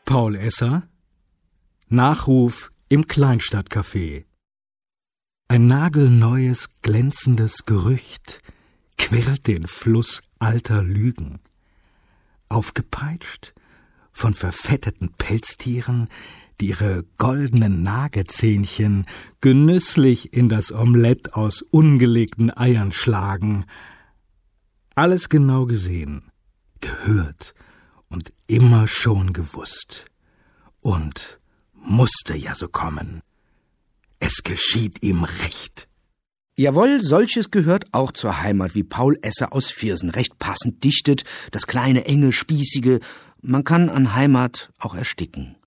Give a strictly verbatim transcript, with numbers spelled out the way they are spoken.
Paul Esser, Nachruf im Kleinstadtcafé. Ein nagelneues, glänzendes Gerücht quirlt den Fluss alter Lügen. Aufgepeitscht von verfetteten Pelztieren, die ihre goldenen Nagezähnchen genüsslich in das Omelett aus ungelegten Eiern schlagen. Alles genau gesehen, gehört und immer schon gewusst. Und musste ja so kommen. Es geschieht ihm recht. Jawohl, solches gehört auch zur Heimat, wie Paul Esser aus Viersen recht passend dichtet, das kleine, enge, spießige. Man kann an Heimat auch ersticken.